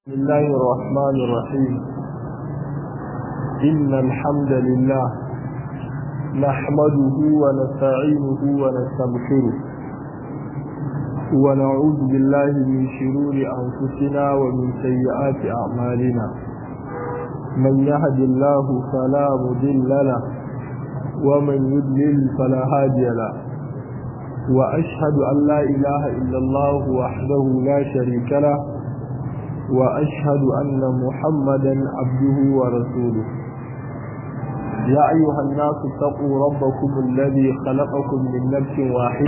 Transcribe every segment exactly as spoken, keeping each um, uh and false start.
بسم الله الرحمن الرحيم. إن الحمد لله نحمده ونستعينه ونستغفره ونعوذ بالله من شرور أنفسنا ومن سيئات أعمالنا. من يهد الله فلا مضل له ومن يضلل فلا هادي له، وأشهد أن لا إله إلا الله وحده لا شريك له، وأشهد أن محمدا عبده ورسوله. يا أيها الناس اتقوا ربكم الذي خلقكم من نفس واحدة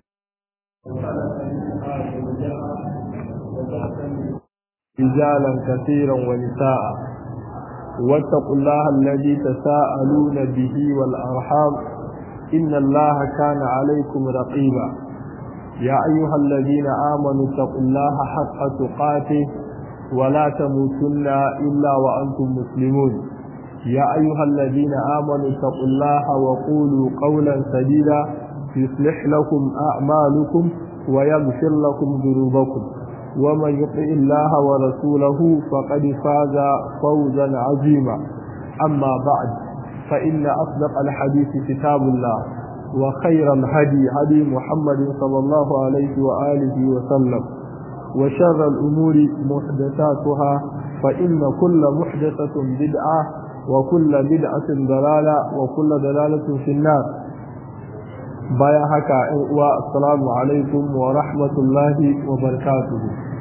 رجالا كثيرا ونساء، واتقوا الله الذي تساءلون به والأرحام إن الله كان عليكم رقيبا. يا أيها الذين آمنوا اتقوا الله حق تقاته ولا تموتن إلا وأنتم مسلمون. يا أيها الذين آمنوا اتقوا الله وقولوا قولا سديدا يصلح لكم أعمالكم ويغفر لكم ذنوبكم، ومن يطع الله ورسوله فقد فاز فوزا عظيما. أما بعد، فإن أصدق الحديث كتاب الله، وخير الهدي هدي محمد صلى الله عليه وآله وسلم، وشر الأمور محدثاتها، فإن كل محدثة بدعة وكل بدعة ضلالة وكل ضلالة في النار. بايا هكا والسلام عليكم ورحمة الله وبركاته.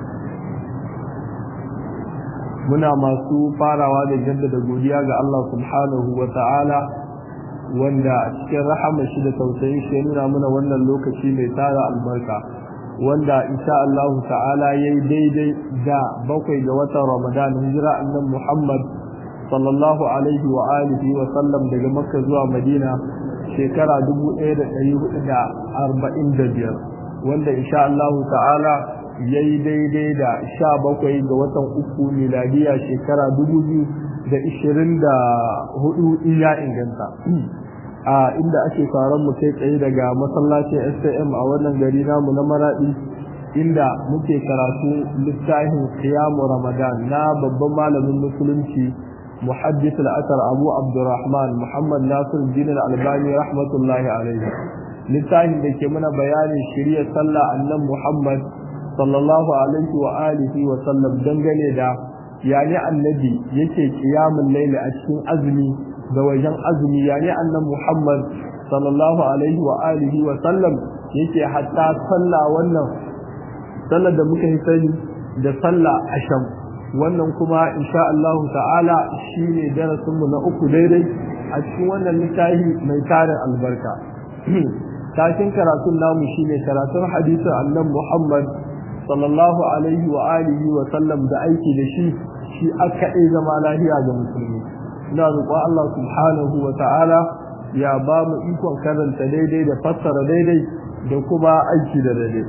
muna masu farawa da jaddada godiya ga Allah subhanahu wa ta'ala, wanda cikin rahama shi da tausayin shi ya nuna mana wannan lokaci mai tara albarka, wanda insha Allah ta'ala yayi daidai da bakwai ga watan Ramadan, hijira annabi Muhammad sallallahu alaihi wa alihi wa sallam daga Makka zuwa Madina shekara dubu ɗaya da ɗari hudu da arba'in da biyar, wanda insha Allah ta'ala yayi daidai da sha bakwai ga watan uku miladiya shekara dubu biyu da ishirin da hudu iya inganta. a inda ake faran mu kai tsaye daga masallacin S T M a wannan gari namu na Maradi, inda muke karatu littafin Qiyam Ramadan na babban malamin musulunci muhaddith al-athar Abu Abdurrahman Muhammad Nasir Din al-Albani rahmatullahi alaihi. Littafin da ke mana bayanin shirya sallah annabi Muhammad sallallahu alaihi wa alihi wa sallam, dangane da yani annabi yake qiyamul layl a cikin azumi da wajen azumi, yani annabi Muhammad sallallahu alaihi wa alihi wa sallam yake hatta sallah wannan sallar da muka yi sani da sallah asham. Wannan kuma insha Allah ta'ala shine darasin mu na uku daidai a cikin wannan littafi mai tarin albarka. Tashin karatun namu shine karatun hadisin annabi Muhammad sallallahu alaihi wa alihi wa sallam da aiki da shi shi aka yi zama lafiya ga musulmi. ina roƙon Allah subhanahu wa ta'ala ya ba mu ikon karanta daidai da fassara daidai da kuma aiki da daidai.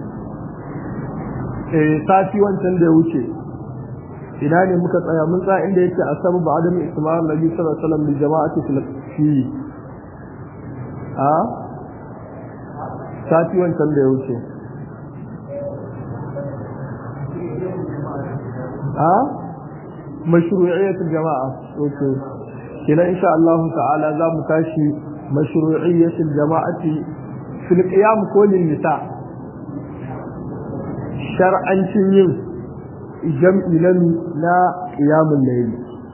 eh sati wancan da ya wuce ina ne muka tsaya? mun tsaya inda yake asabu ba adam isma'il nabi sallallahu alaihi wasallam bi jama'ati fi a sati wancan da ya wuce a mashru'iyyatul jama'a. okay kina insha Allah ta'ala za mu tashi mashru'iyyatul jama'ati fil qiyam kullin nisa, shar'ancin yin jam'i na qiyamul layl.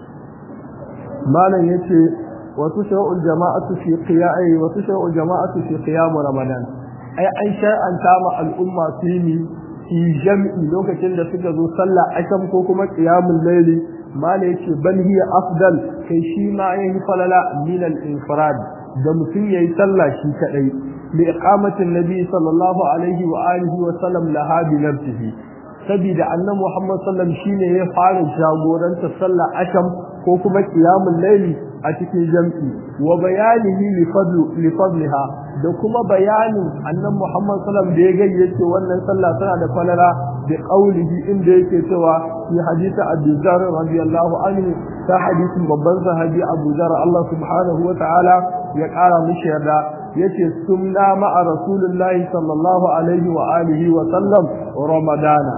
malan yace wa tushra'ul jama'atu fi qiyam'i wa tushra'ul jama'atu fi qiyam ramadan, ai an shar'anta ma al'umma su yi jam'i lokacin da suka zo sallah asham ko kuma qiyamul layl. mala yace bal hiya afdal, kai shi ma yayi falala min al-infirad, da mutum yayi sallah shi kadai, li iqamatin nabi sallallahu alaihi wa alihi wa sallam laha bi nafsihi, sabida annabi Muhammad sallallahu shine ya fara jagoranta sallah asham ko kuma qiyamul layl a cikin jam'i, wa bayanihi li fadl li fadliha, da kuma bayanin annabi Muhammad sallallahu da ya gayyace wannan sallah tana da falala bi qawlihi, inda yake cewa fi hadisi Abu Dharr radiyallahu anhu, ta hadisin babban sahabi Abu Dharr Allah subhanahu wa ta'ala ya kara mishi yarda, yace sunna ma'a rasulullahi sallallahu alaihi wa alihi wa sallam ramadana,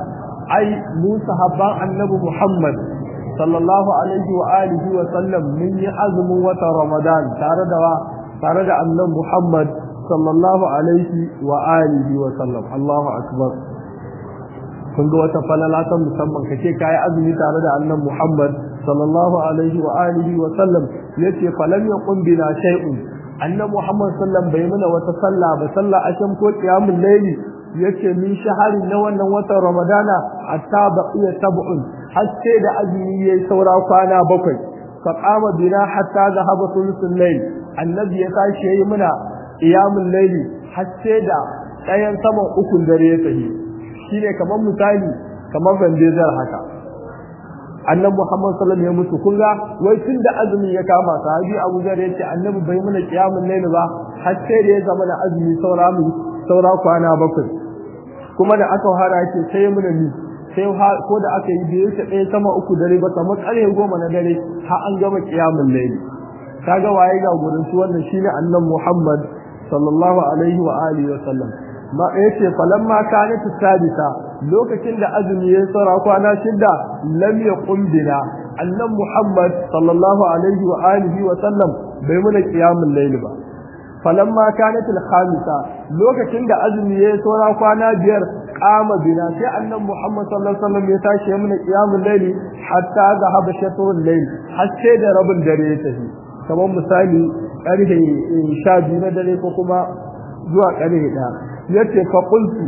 ai mu sahabban annabi Muhammad sallallahu alaihi wa alihi wa sallam mun yi azumin wata Ramadan tare da tare da annabi Muhammad sallallahu alaihi wa alihi wa sallam. Allahu akbar. kun ga wata falala ta musamman kace kai azumi tare da annabi Muhammad sallallahu alaihi wa alihi wa sallam yace falam yaqum bina shay'un annabi Muhammad sallam bai mana wata sallah ba sallah asham ko qiyamul layli yace min shahari na wannan watan Ramadana hatta baqiya sab'un har sai da azumi yayi saura kwana bakwai fa qama bina hatta zahaba thuluthul layl annabi ya tashi yayi mana qiyamul layli har sai da ɗayan saman ukun dare ya tafi shine kamar misali kamar bandezar haka annabi Muhammad sallallahu alaihi wasallam ya mutu kun ga wai tunda azumi ya kama sahabi Abu Dharr yace annabi bai mana qiyamul layl ba har sai da ya zama na azumi saura mu saura kwana bakwai kuma da aka fara yake sai mun ni sai ko da aka yi biyu ta ɗaya sama uku dare ba kamar ƙarfe goma na dare har an gama qiyamul layl kaga waye ga gurin su wannan shine annabi Muhammad sallallahu alaihi wa alihi wa sallam ma yace falamma kanat sadisa lokacin da azumi ya tsara kwana shida lam yaqum bina annabi Muhammad sallallahu alaihi wa alihi wa sallam bai muna qiyamul layl ba falamma kanat al-khamisa lokacin da azumi ya tsara kwana biyar qama bina sai annabi Muhammad sallallahu alaihi wa sallam ya tashi muna qiyamul layl hatta zahaba shatrul layl har sai da rabin dare ya tafi kamar misali ƙarfe sha biyu na dare ko kuma zuwa ƙarfe ɗaya yace fa qultu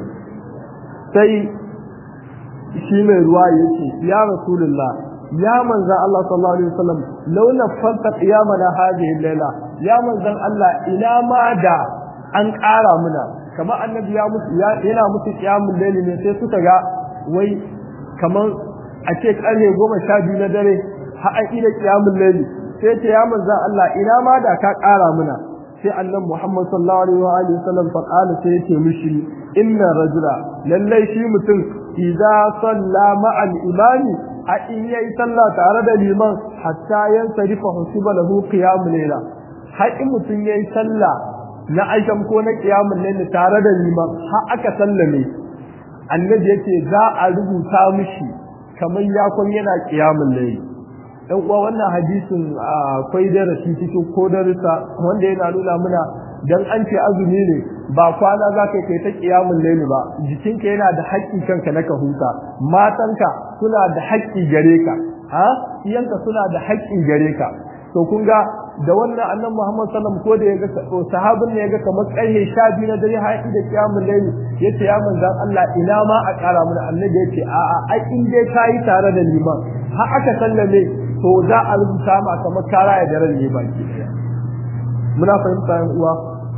sai shi mai ruwa yace ya rasulullah ya manzo Allah sallallahu alaihi wasallam law nafalta qiyamana hadhihi al-laila ya manzo Allah ina ma da an ƙara muna kamar annabi ya mutu yana mutu qiyamul layli ne sai suka ga wai kamar a ce ƙarfe goma sha biyu na dare har an ida qiyamul layli sai ce ya manzo Allah ina ma da ka ƙara muna sai annabi Muhammad sallallahu alaihi wa alihi wasallam fa qala sai yace mishi inna rajula lallai shi mutum idza salla ma'a al-imami a in yayi sallah tare da liman hatta yansarifa husiba lahu qiyamul layla har in mutum yayi sallah na aisham ko na qiyamul layla tare da liman har aka sallame annabi yake za a rubuta mishi kamar yakon yana qiyamul layla dan uwa wannan hadisin akwai darasi cikin ko darussa wanda yana nuna muna dan an ce azumi ne ba kwana zaka kai ta qiyamul layl ba jikinka yana da haƙƙi kanka na ka huta matanka suna da haƙƙi gare ka ha iyanka suna da haƙƙi gare ka to kun ga da wannan annabi Muhammad sallallahu alaihi wasallam ko da yaga sahabin ne yaga kamar ƙarfe sha biyu na dare haƙi da qiyamul layl yace ya manzon Allah ina ma a ƙara mana annabi yace a'a ai in dai kai tare da liman har aka sallame to za a rubuta ma kamar kara ya daren ne baki daya muna fahimta yan uwa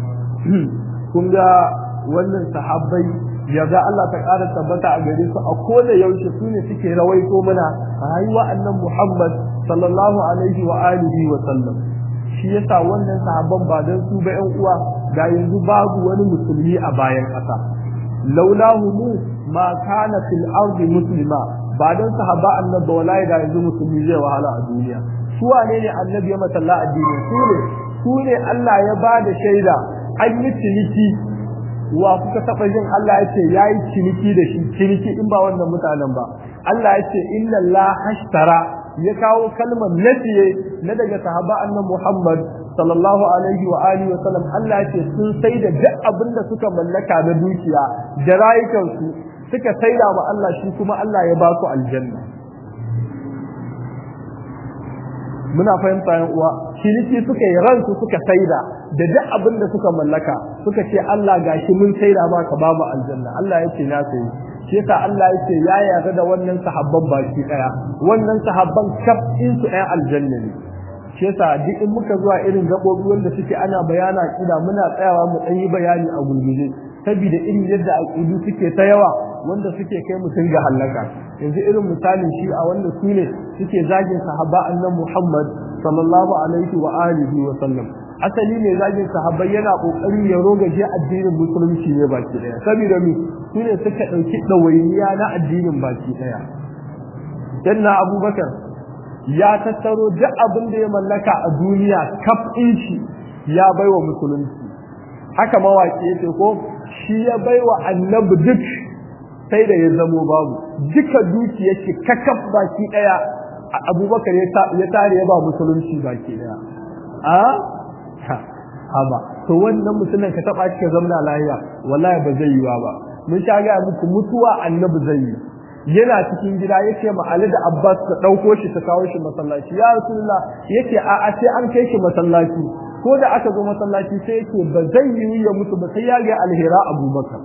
kun ga wannan sahabbai yaga Allah ta ƙara tabbata a gare su a koda yaushe su ne suke rawaito mana rayuwa annabi Muhammad sallallahu alaihi wa alihi wa sallam shi yasa wannan sahabban ba dan su ba yan uwa ga yanzu babu wani musulmi a bayan ƙasa laulahu ma kana fil ardi muslima ba dan sahaba annabi wallahi da yanzu musulmi zai wahala a duniya su wane ne annabi ya matalla addini su ne su ne Allah ya bada shaida an yi ciniki wa kuka taba jin Allah ya ce yayi ciniki da shi ciniki in ba wannan mutanen ba Allah ya ce inna Allah hashtara ya kawo kalmar nafiye na daga sahaba annabi Muhammad sallallahu alaihi wa alihi wa sallam Allah ya ce sun sai da duk abin da suka mallaka na dukiya da rayukansu suka saida wa Allah shi kuma Allah ya ba su aljanna muna fahimta yan uwa ciniki suka yi ransu suka saida da duk abin da suka mallaka suka ce Allah gashi mun saida ba ka ba mu aljanna Allah ya ce na sai shi yasa Allah ya ce ya yarda da wannan sahabban baki daya wannan sahabban kaf in su ɗaya aljanna ne shi yasa duk in muka zuwa irin gabobi wanda suke ana bayana kida muna tsayawa mu dan yi bayani a gurguje saboda irin yadda aqidu suke ta yawa wanda suke kai mutum ga halaka yanzu irin misalin shi a wanda su ne suke zagin sahaba annabi Muhammad sallallahu alaihi wa alihi wa sallam asali ne zagin sahabbai yana kokari ya rogaje addinin musulunci ne baki daya saboda mu su ne suka dauki dawainiya na addinin baki daya danna Abubakar ya tattaro duk abin da ya mallaka a duniya kaf shi ya baiwa musulunci haka mawaki yake ko shi ya baiwa annabi duk sai da ya zamo babu duka dukiyar shi kakaf baki daya Abubakar ya tare ya ba musulunci baki daya a haba to wannan musulmin ka taba shi ka zamna lafiya wallahi ba zai yiwa ba mun sha ga muku mutuwa annabi zai yi yana cikin gida yace ma Ali da Abbas ka dauko shi ka kawo shi masallaci ya Rasulullah yace a a sai an kai shi masallaci ko da aka zo masallaci sai yace ba zai yi ya mutu ba sai ya ga alhira Abubakar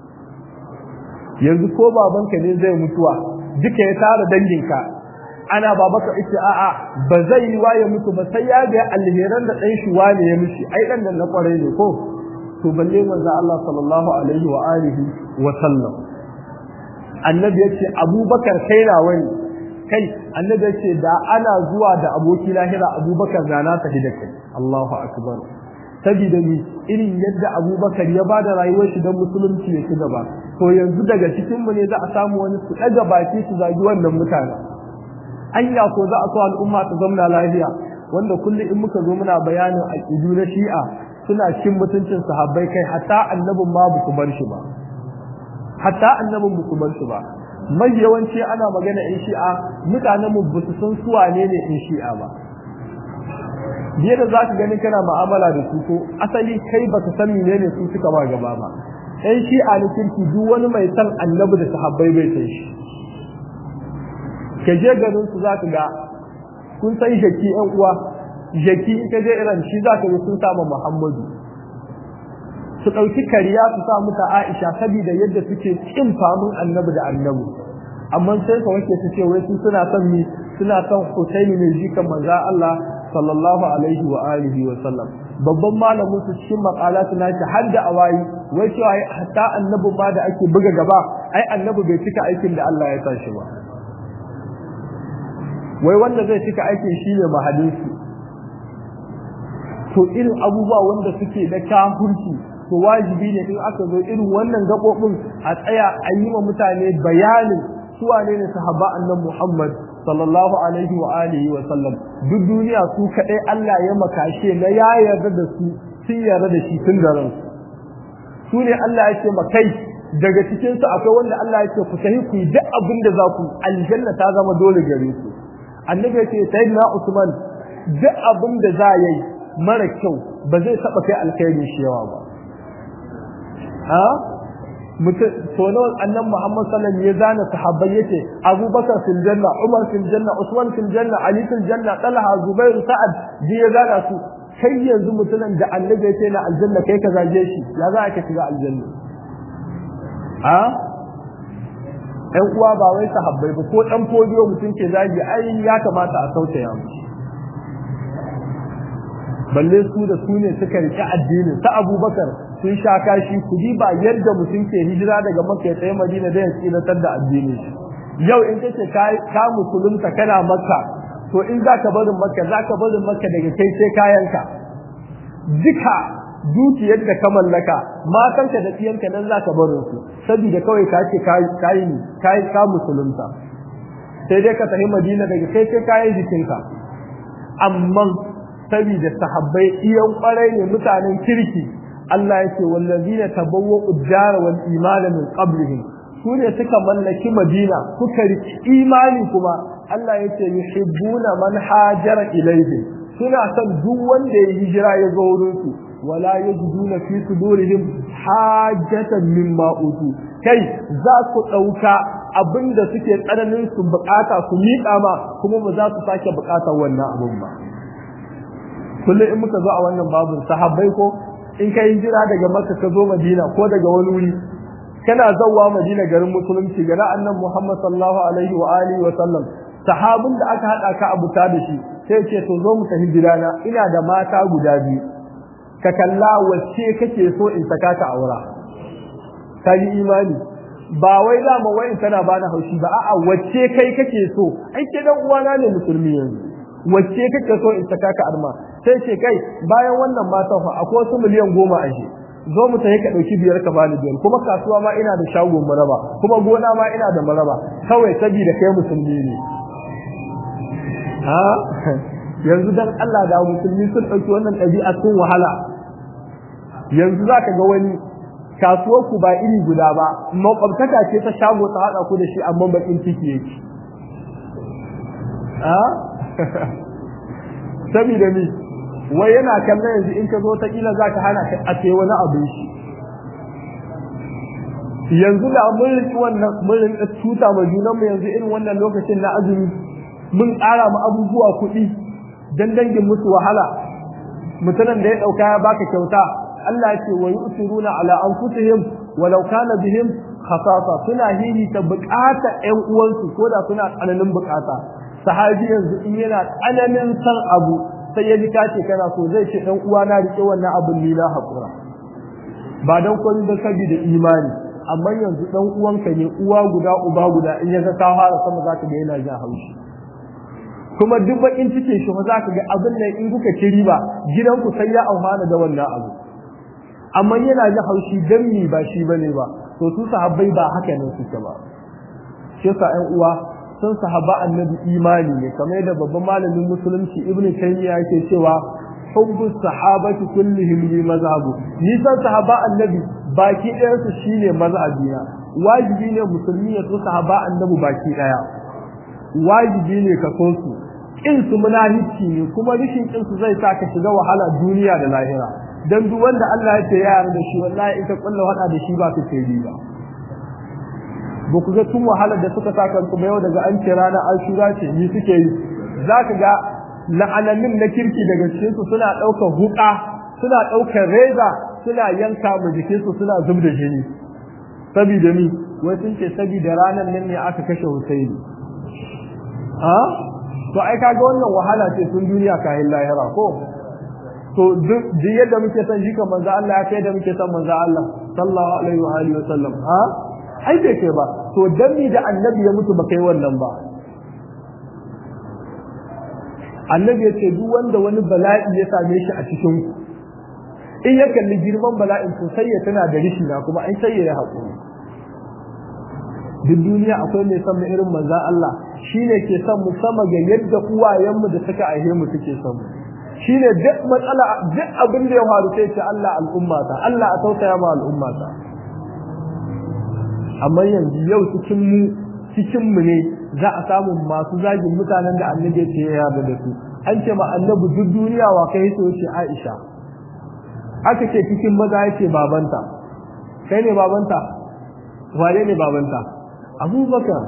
yanzu ko babanka ne zai mutuwa duka ya tara danginka ana babaka yace a a ba zai yi wa ya mutu ba sai ya ga alheran da dan shi wane ya mishi ai dan nan na kware ne ko to balle manzo Allah sallallahu alaihi wa alihi wa sallam annabi yace Abubakar kai na wani kai annabi yace da ana zuwa da aboki lahira Abubakar da na tafi da kai Allahu akbar sabida ni irin yadda Abubakar ya bada rayuwar shi don musulunci ya ci gaba to yanzu daga cikin mu ne za a samu wani su daga baki su zagi wannan mutane anya ko za a so al'umma ta zamna lafiya wanda kullum in muka zo muna bayanin aqidu na Shi'a suna cin mutuncin sahabbai kai hatta annabin ma ba su bar shi ba hatta annabin ba su bar shi ba mai yawanci ana magana in Shi'a mutanen mu ba su san su wane ne in Shi'a ba biye da zaka gani kana mu'amala da su ko asali kai baka san menene su suka ba gaba ba ɗan Shi'a ne kirki duk wani mai san annabi da sahabbai bai san shi kaje garin su zaka ga kun sai jaki ɗan uwa jaki in kaje iran shi zaka ga sun sama Muhammadu su dauki kariya su sa muta Aisha saboda yadda suke kin famun annabi da annabi amma sai ka wake su ce wai su suna son mi suna son Husaini ne jikan manzo Allah sallallahu alaihi wa alihi wa sallam babban malamin su cikin maqalatu nashi har da awayi wai cewa hatta annabi ma da ake buga gaba ai annabi bai cika aikin da Allah ya sa shi ba wai wanda zai cika aikin shine mahadisi to irin abubuwa wanda suke da kafirci to wajibi ne in aka zo irin wannan gabobin a tsaya a yi wa mutane bayanin su wane ne sahaba annabi Muhammad sallallahu alaihi wa alihi wa sallam duk duniya su kadai Allah ya makashe na ya yarda da su sun yarda da shi tun da ransu su ne Allah ya ce makai daga cikin su akwai wanda Allah ya ce ku tafi ku duk abin da za ku aljanna ta zama dole gare ku annabi ya ce sayyidina Usman duk abin da za yi mara kyau ba zai taba kai alkhairi shi yawa ba ha mutum sono annan Muhammad sallallahu alaihi wasallam ya zana sahabbai yace Abubakar fil janna Umar fil janna Usman fil janna Ali fil janna Talha Zubair Sa'ad ji ya zana su kai yanzu mutumin da annabi yace na aljanna kai ka zage shi ya za ka shiga aljanna ha ɗan uwa ba wai sahabbai ba ko dan fodiyo mutum ke zagi ai ya kamata a sautaya mu balle su da su ne suka rike addinin ta Abubakar sun sha kashi kudi ba yadda mutum ke hijira daga Makka sai Madina da ya tsinatar da addini yau in kace ka musulunta kana Makka to in zaka barin Makka zaka barin Makka daga kai sai kayanka duka dukiyar da ka mallaka matanka da tsiyanka nan zaka barin su saboda kawai ka ce kai kai kai ka musulunta sai dai ka tafi Madina daga kai sai kayan jikinka amma saboda sahabbai iyan kwarai ne mutanen kirki Allah yake wallazina tabawwa'u ad-dar wal iman min qablihim sune suka mallaki Madina suka riki imani kuma Allah yake yuhibbuna man hajara ilayhi suna son duk wanda ya hijira ya zo wurin su wala yajiduna fi sudurihim hajatan mimma utu kai za su dauka abinda suke tsananin su bukata su miƙa ma kuma ba za su sake bukatar wannan abun ba kullum in muka zo a wannan babu sahabbai ko in kai hijira daga Makka ka zo Madina ko daga wani wuri kana zawwa Madina garin musulunci ga annabi Muhammad sallallahu alaihi wa alihi wa sallam sahabin da aka hada ka abuta da shi sai ce to zo mu tafi gidana ina da mata guda biyu ka kalla wacce kake so in saka ta aura kai imani ba wai da ma wai kana bani haushi ba a'a wacce kai kake so ai ke dan uwana ne musulmi yanzu wacce kake so in saka ka arma sai ce kai bayan wannan matan fa akwai wasu miliyan goma a shi zo mu tafi ka dauki biyar ka bani biyar kuma kasuwa ma ina da shagon maraba kuma gona ma ina da maraba kawai saboda kai musulmi ne ha yanzu dan Allah da musulmi sun dauki wannan dabi'a sun wahala yanzu zaka ga wani kasuwar ku ba iri guda ba makwabtaka ce ta shago ta hada ku da shi amma bakin ciki yake a saboda ni wai yana kallon yanzu in ka zo ta kila zaka hana ka a ce wani abin shi yanzu da mun rinci wannan mun rinci tuta ma junan mu yanzu irin wannan lokacin na azumi mun ƙara mu abubuwa kuɗi dan dangin musu wahala mutanen da ya dauka ya baka kyauta Allah ya ce wa yusiruna ala anfusihim walau kana bihim khasasa suna hiri ta bukata ƴan uwansu ko da suna tsananin bukata sahabi yanzu in yana tsananin san abu sai ya ji kace kana so zai ce dan uwa na rike wannan abin ni na hakura ba dan komai da saboda imani amma yanzu dan uwanka ne uwa guda uba guda in ya ga ka fara sama zaka ga yana jin haushi kuma duk bakin cike shi fa zaka ga abin nan in kuka ci riba gidanku sai ya amfana da wannan abu amma yana jin haushi dan ni ba shi bane ba to su sahabbai ba haka ne suke ba shi sa ɗan uwa sun sahaba annabi imani ne kamar yadda babban malamin musulunci ibnu taymiya yake cewa hubbu sahabati kullihim bi mazhabu ni san sahaba annabi baki ɗayan su shine mazhabina wajibi ne musulmi ya so sahaba annabi baki ɗaya wajibi ne ka so su kin su munafici ne kuma rishin kin su zai sa ka shiga wahala duniya da lahira dan duk wanda Allah ya ce ya yarda da shi wallahi in ka kullu hada da shi ba ka kai ba ba ku ga tun wahala da suka saka kuma yau daga an ce rana ashura ce ni suke yi zaka ga la'ananin na kirki daga cikin su suna daukar huka suna daukar reza suna yanka mu jikin su suna zub da jini saboda ni wai sun ce saboda ranan nan ne aka kashe Husaini ha to ai kaga wannan wahala ce tun duniya kayan lahira ko to duk yadda muke san shi kan manzo Allah ya kai da muke san manzo Allah sallallahu alaihi wa alihi wa sallam ha ai bai kai ba to dan ni da annabi ya mutu ba kai wannan ba annabi ya ce duk wanda wani bala'i ya same shi a cikin ku in ya kalli girman bala'in to sai ya tana da rishi na kuma ai sai ya haƙuri duk duniya akwai mai san irin manzo Allah shine ke san mu sama ga yadda uwayenmu da suka aihe mu suke san mu shine duk matsala duk abin da ya faru sai ce Allah al'ummata Allah a tausaya ma al'ummata amma yanzu yau cikin mu cikin mu ne za a samu masu zagin mutanen da annabi ya ya yarda da su an ce ma annabi duk duniya wa kai so ce Aisha aka ce cikin maza yake babanta kai ne babanta wane ne babanta Abubakar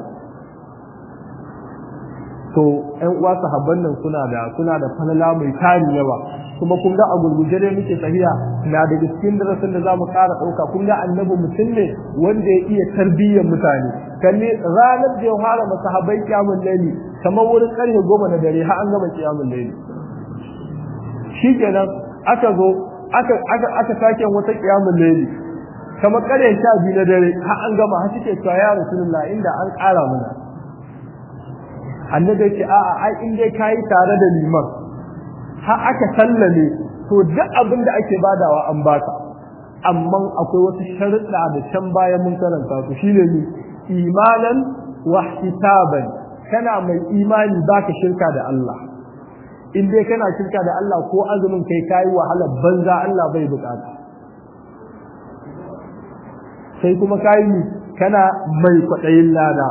to ƴan uwa sahabban nan suna da suna da falala mai tari yawa kuma kun ga a gurguje dai muke tafiya na da cikin darasin da zamu ƙara ɗauka kun ga annabi mutum ne wanda ya iya tarbiyyar mutane kalle ranar da ya fara masahabai kiyamul laili kamar wurin ƙarfe goma na dare har an gama kiyamul laili shikenan aka zo aka aka aka sake wata kiyamul laili kamar ƙarfe sha biyu na dare har an gama har suke cewa ya rasulullah inda an ƙara mana annabi ce a'a ai in dai kai tare da liman har aka sallame to duk abin da ake badawa an baka amma akwai wasu sharuɗa da can baya mun karanta su shine ni imanan wa ihtisaban kana mai imani baka shirka da Allah in dai kana shirka da Allah ko azumin kai kai wahala banza Allah bai bukata sai kuma kai kana mai kwadayin lada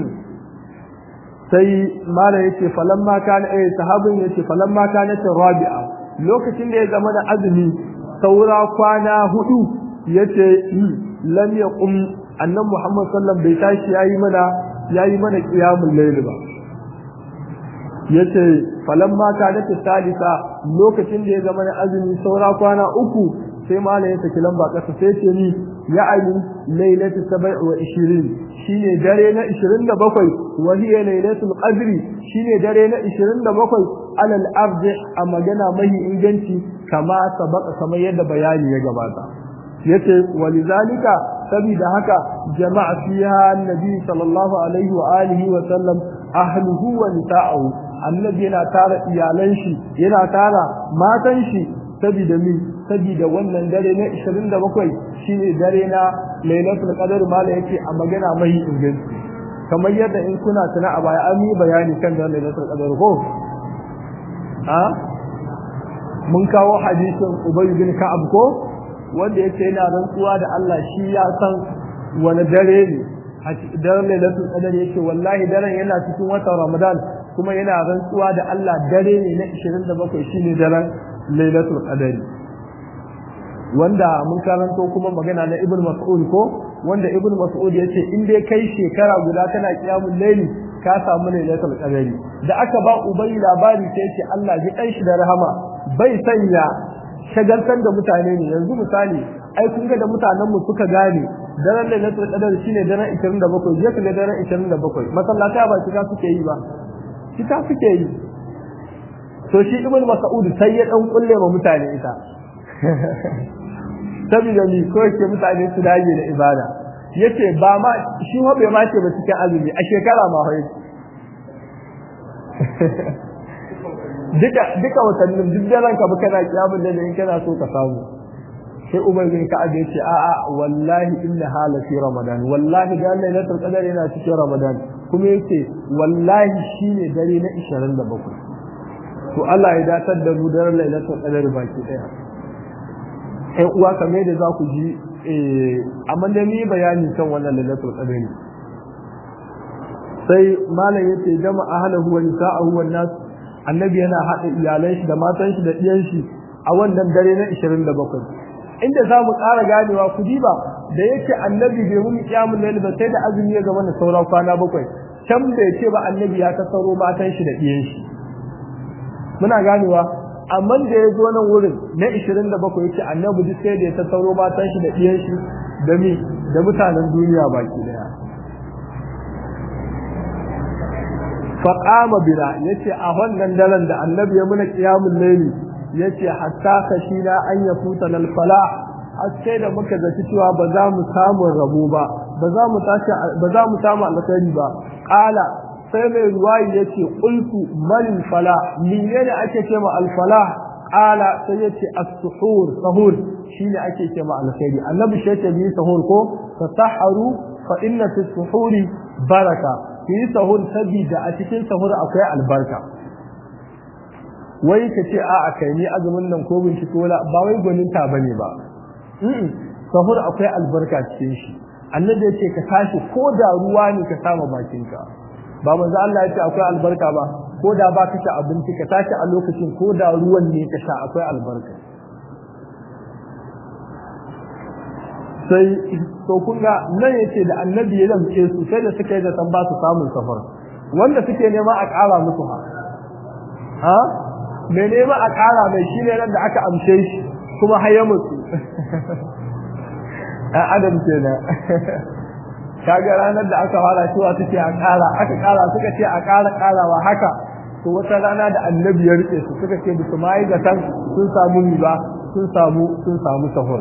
sai mala yace falamma kana eh sahabin yace falamma kana rabi'a lokacin da ya zama da azumi saura kwana hudu yace lam yaqum annabi Muhammad sallallahu bai tashi yayi mana yayi mana qiyamul layl ba yace falamma kana salisa lokacin da ya zama da azumi saura kwana uku sai mala yace kilan ba kasa sai ce ni ya ayi lailatu sab'a wa ishirin shine dare na ishirin da bakwai wa hiya lailatul qadri shine dare na ishirin da bakwai alal arji a magana mai inganci kama sabaka kamar yadda bayani ya gabata yace walizalika sabida haka jama'a fiha annabi sallallahu alaihi wa alihi wa sallam ahluhu wa nisa'uhu annabi yana tara iyalan shi yana tara matan shi sabida min sabida wannan dare na ishirin da bakwai shine dare na lailatul qadr mala yake a magana mai inganci kamar yadda in kuna tuna a baya an yi bayani kan da lailatul qadr ko a mun kawo hadisin Ubay bin Ka'ab ko wanda yake yana rantsuwa da Allah shi ya san wani dare ne a daren lailatul qadar yake wallahi daren yana cikin watan Ramadan kuma yana rantsuwa da Allah dare ne na ishirin da bakwai shine daren lailatul qadar wanda mun karanto kuma magana na Ibn Mas'ud ko wanda Ibn Mas'ud yace in dai kai shekara guda kana kiyamul layli ka samu lailatul qadari da aka ba Ubay labari sai yace Allah ji dan shi da rahama bai sanya shagaltar da mutane ne yanzu misali ai kun ga da mutanen mu suka gane daren lailatul qadar shine daren ishirin da bakwai je ka ga daren ishirin da bakwai masallata ba kika suke yi ba kika suke yi to shi Ibn Mas'ud sai ya dan kulle ma mutane ita saboda ni ko yake mutane su dage da ibada yace ba ma shi hobe ma ce ba cikin azumi a shekara ma hoye duka duka watannin duk da ranka baka na kiyamul da in kana so ka samu sai Umar bin Ka'ab yace a a wallahi inna hala fi ramadan wallahi da lailatul qadar yana cikin ramadan kuma yace wallahi shine dare na ishirin da bakwai to Allah ya datar da mu daren lailatul qadar baki daya ai uwa kamar da za ku ji eh amma da ni bayani kan wannan lailatul qadr sai malam yace jama'a ahlahu wa nisa'ahu wan nas annabi yana hada iyalan shi da matan shi da diyan shi a wannan dare na ishirin da bakwai inda za mu ƙara ganewa ku diba da yake annabi bai mu kiyamul layl ba sai da azumi ya gaba da sauran kwana bakwai can bai ce ba annabi ya kasaro matan shi da diyan shi muna ganewa amma da ya zo nan wurin na ishirin da bakwai yace annabi duk sai da ya tattauro matan shi da diyan shi da mi da mutanen duniya baki daya fa qama bina yace a wannan daren da annabi ya muna qiyamul layli yace hatta kashina an yafuta al falah har sai da muka zaci cewa ba za mu samu rabo ba ba za mu tashi ba za mu samu alkhairi ba qala sai mai ruwayi yace qultu mal falah min yana ake cewa al falah qala sai yace as-suhur sahur shine ake cewa alkhairi annabi shi yace bi sahur ko tasaharu fa inna fi suhuri baraka fi sahur sabida a cikin sahur akwai albarka wai kace a a kai ni azumin nan ko bin shi ko ba wai gwaninta bane ba sahur akwai albarka cikin shi annabi yace ka tashi ko da ruwa ne ka sama bakinka ba manzo Allah ya ce akwai albarka ba ko da ba ka ci abinci ka tashi a lokacin ko da ruwan ne ka sha akwai albarka sai to kun ga nan yace da annabi ya lamce su sai da suka yi da san ba su samun safar wanda suke nema a ƙara musu ha ha me nema a ƙara mai shine nan da aka amshe shi kuma har ya mutu a adam kenan kaga ranar da aka fara cewa take a ƙara aka ƙara suka ce a ƙara ƙarawa haka to wata rana da annabi ya rike su suka ce bisu mai da san sun samu ni ba sun samu sun samu sahur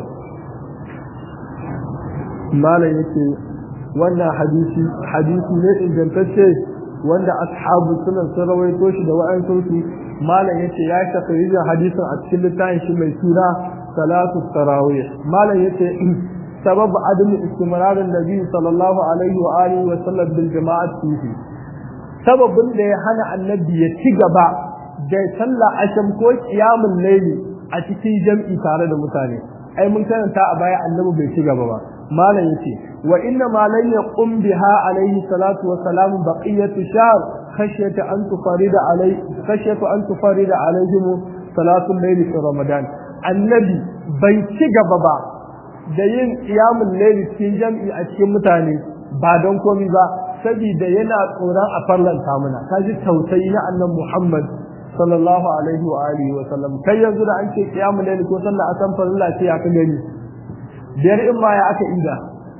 malam yake wannan hadisi hadisi ne ingantacce wanda ashabu sunan sun rawaito shi da wa'an sauti malam yace ya shafa yin hadisin a cikin littafin shi mai suna salatu tarawih malam yace سبب عدم استمرار النبي صلى الله عليه وآله وسلم بالجماعة فيه سبب da ya hana annabi ya ci gaba da sallah asham ko qiyamul layli a cikin jam'i tare da mutane ai mun karanta a baya annabi bai ci gaba ba malam yace wa inna ma lan yaqum biha alayhi salatu wa salam baqiyatu shahr khashyata an tufarida alay khashyata an tufarida alayhim salatu layli fi ramadan annabi bai ci gaba ba da yin qiyamul layli cikin jam'i a cikin mutane ba don komai ba saboda yana tsoron a farlanta mana kaji tausayi na annabi Muhammad sallallahu alaihi wa alihi wa sallam kai yanzu da an ce qiyamul layli ko sallah asan farilla ce ya ka gani biyar in ma ya aka ida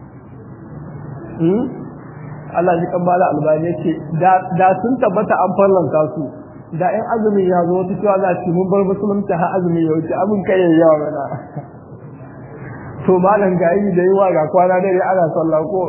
hmm Allah ji kan mala albani yace da da sun tabbata an farlanta su da in azumin ya zo wata cewa za ci mun bar musulunci har azumin ya wuce abin kai yawa mana to malam ga yi da yawa ga kwana dare ana sallah ko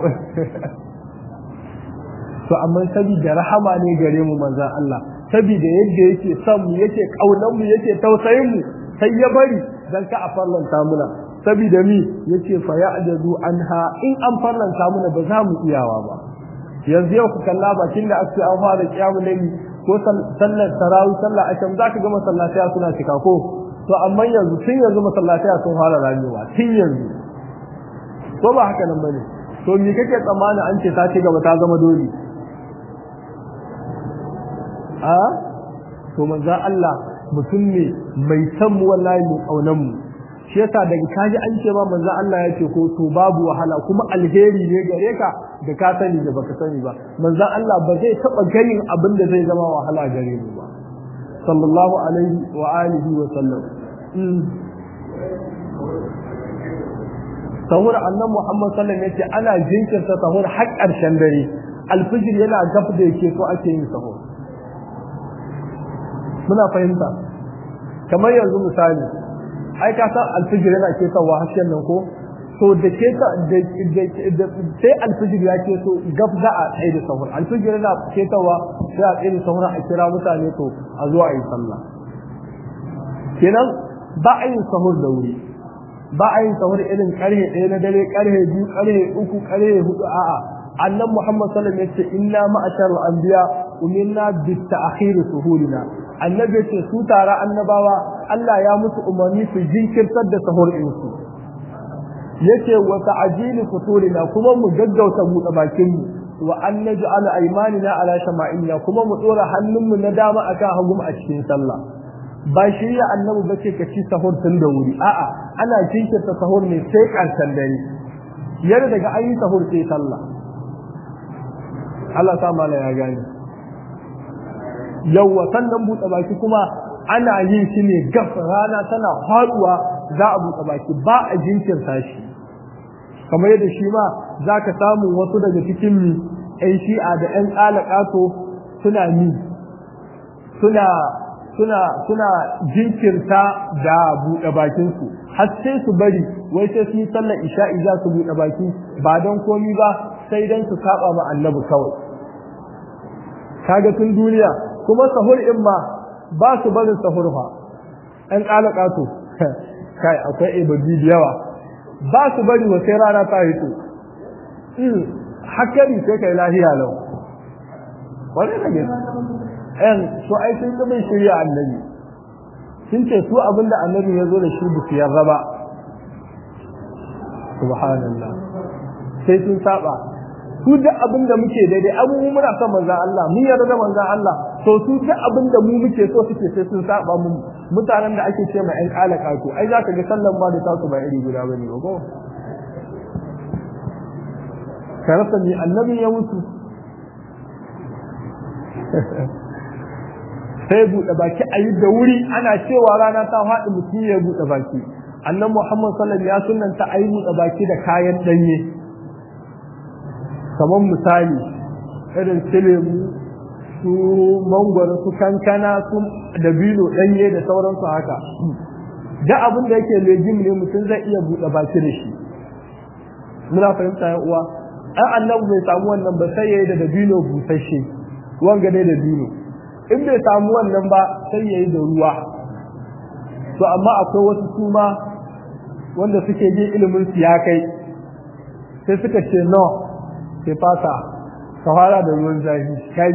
to amma saboda rahama ne gare mu manzon Allah saboda yadda yake son mu yake kaunan mu yake tausayin mu sai ya bari dan ka a farlanta muna saboda mi yace fa ya'jadu anha in an farlanta muna ba za mu iyawa ba yanzu yau ku kalla bakin da ake an fara kiyamul layli ko sallar tarawih sallar asham zaka ga masallatai suna cika ko to amma yanzu tun yanzu masallatai sun fara ramewa tun yanzu ko ba haka nan bane to me kake tsammani an ce ta ci gaba ta zama dole a to manzo Allah mutum ne mai san mu wallahi mai kaunan mu shi yasa daga kaji an ce ba manzo Allah ya ce ko to babu wahala kuma alheri ne gare ka da ka sani da baka sani ba manzo Allah ba zai taba ganin abin da zai zama wahala gare mu ba sallallahu alaihi wa alihi wa sallam sahur annabi Muhammad sallallahu alaihi wasallam yace ana jinkirta sahur har ƙarshen dare alfijir yana gab da yake so ake yin sahur muna fahimta kamar yanzu misali ai ka san alfijir yana ke sawa hasken nan ko to da ke ta da sai alfijir ya ke so gab za a tsaye da sahur alfijir yana ke sawa sai a tsaye da sahur a kira mutane to a zo a yi sallah kenan ba a yin sahur da wuri ba a yin sahur irin karhe ɗaya na dare karhe biyu karhe uku karhe hudu a'a annabi Muhammad sallallahu alaihi wasallam yace inna ma'ashar al-anbiya umirna bi ta'khir suhurina annabi yace su tara annabawa Allah ya musu umarni su jinkirtar da sahur din su yace wa ta'jil futurina kuma mu gaggauta buɗe bakin mu wa an naj'al aymanina ala shama'ilina kuma mu dora hannunmu na dama akan hagu a cikin sallah ba shi ya annabi bace ka ci sahur tun da wuri a'a ana jinkirta sahur ne sai karshen dare yar daga ayi sahur sai sallah Allah ta mala ya gane yawa sannan buɗe baki kuma ana yin shi ne gaf rana tana faduwa za a buɗe baki ba a jinkirta shi kamar yadda shi ma zaka samu wasu daga cikin mi ƴan shi'a da ƴan ƙalaƙato suna mi suna suna suna jinkirta da buɗe bakinsu har sai su bari wai sai su yi sallar isha'i za su buɗe baki ba don komi ba sai don su saba ma annabi kawai kaga tun duniya kuma sahur in ma ba su barin sahur fa ɗan ƙalaƙato kai akwai ibabi da yawa ba su bari wa sai rana ta hito hakari sai kai lahiya lau wani da gani ɗan su ai sun ga mai shirya annabi sun ce su abinda annabi ya zo da shi ba su yarda ba subhanallah sai sun saba su duk abinda muke daidai abu mu muna son manzon Allah mun yarda da manzon Allah to su duk abinda mu muke so suke sai sun saba mu mutanen da ake ce ma ƴan kalaka to ai zaka ga sallan ba da tasu ba iri guda bane ba ko karasa ni annabi ya mutu sai buɗe baki a yi da wuri ana cewa rana ta faɗi mutum ya buɗe baki annan Muhammad sallallahu alaihi wasallam ya sunnanta a yi buɗe baki da kayan ɗanye kamar misali irin su lemu su mangwaro su kankana su dabino ɗanye da sauransu haka da abin da yake legim ne mutum zai iya buɗe baki da shi muna fahimta ya uwa an annabi bai samu wannan ba sai yayi da dabino busasshe wanga dai dabino in bai samu wannan ba sai yayi da ruwa to amma akwai wasu suma wanda suke ji ilimin su ya kai sai suka ce no sai fata ka fara da ruwan zafi kai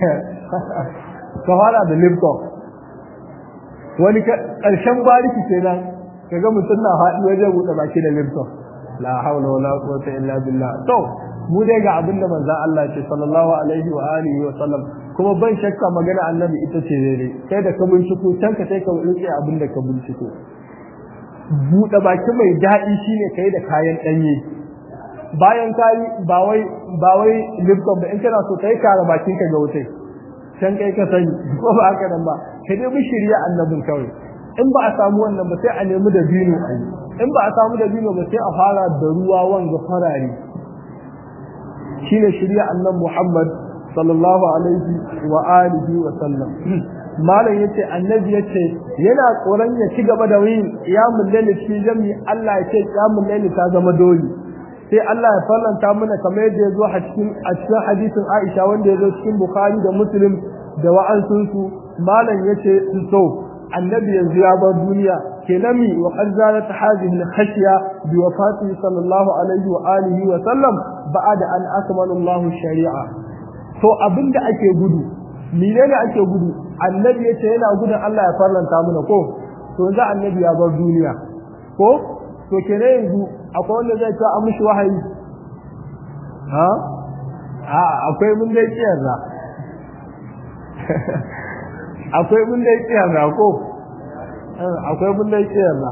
ka fara da lipton wani karshen bariki kenan kaga mutum na faɗi wajen buɗe baki da lipton la hawla wala quwwata illa billah to mu dai ga abinda manzon Allah ce sallallahu alaihi wa alihi wa sallam kuma ban shakka magana annabi ita ce daidai sai da ka binciko can ka sai ka rike abinda ka binciko buɗe baki mai daɗi shine kai da kayan ɗanye bayan kai ba wai ba wai lipton ba in kana so kai kare bakin ka ga wutai can kai ka sani ko ba haka nan ba kai dai bi shirya annabin kawai in ba a samu wannan ba sai a nemi da bino a yi in ba a samu da bino ba sai a fara da ruwa wanga farare shine shirya annabi Muhammad sallallahu alaihi wa alihi wa sallam malam yace annabi yace yana tsoron ya ci gaba da yin qiyamul layl cikin jami Allah yace qiyamul layl ta zama dole sai Allah ya fallanta mana kamar yadda ya zo a cikin a cikin hadisin Aisha wanda ya zo cikin Bukhari da Muslim da wa'ansun su malam yace so annabi yanzu ya bar duniya kenami wa qad zalat hadhihi al-khashya bi wafatihi sallallahu alaihi wa alihi wa sallam ba'da an akmala Allah shari'a to abinda ake gudu menene ake gudu annabi yace yana gudun Allah ya farlanta mana ko to yanzu annabi ya bar duniya ko to kenan yanzu akwai wanda zai ce an mishi wahayi ha a akwai mun dai kiyarra akwai mun dai kiyarra ko akwai mun dai kiyarra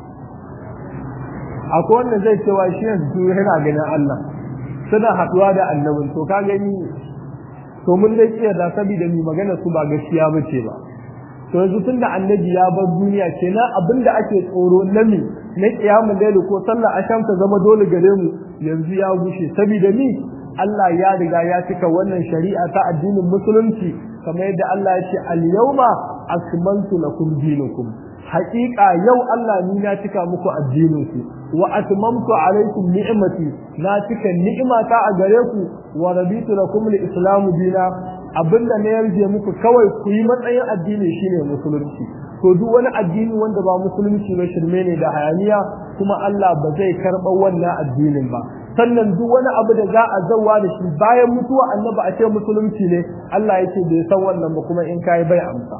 akwai wanda zai cewa shi yanzu yana ganin Allah suna haduwa da annabin to ka gani to mun dai kiyarra saboda mi magana su ba gaskiya bace ba to yanzu tunda annabi ya bar duniya kenan abinda ake tsoro na mi na kiyamul layl ko sallar asham ta zama dole gare mu yanzu ya gushe saboda ni Allah ya riga ya cika wannan shari'a ta addinin musulunci kamar yadda Allah ya ce al-yawma akmaltu lakum dinakum haqiqa yau Allah ni na cika muku addinin ku wa atmamtu alaykum ni'mati na cika ni'imata a gare ku wa raditu lakum al-islamu dina abinda ne yarje muku kawai ku yi matsayin addini shine musulunci to duk wani addini wanda ba musulunci ba shirme ne da hayaniya kuma Allah ba zai karɓa wannan addinin ba sannan duk wani abu da za a zawa da shi bayan mutuwa annabi a ce musulunci ne Allah yake bai san wannan ba kuma in kai bai amsa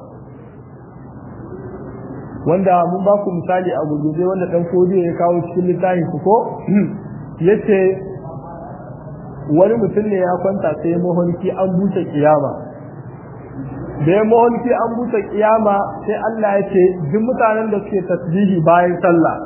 wanda mun ba ku misali a gurgurde wanda dan kodiyo ya kawo cikin littafin ku ko yace wani mutum ne ya kwanta sai mahonki an buce kiyama da ya mahonki an buce kiyama sai Allah ya ce duk mutanen da suke tasbihi bayan sallah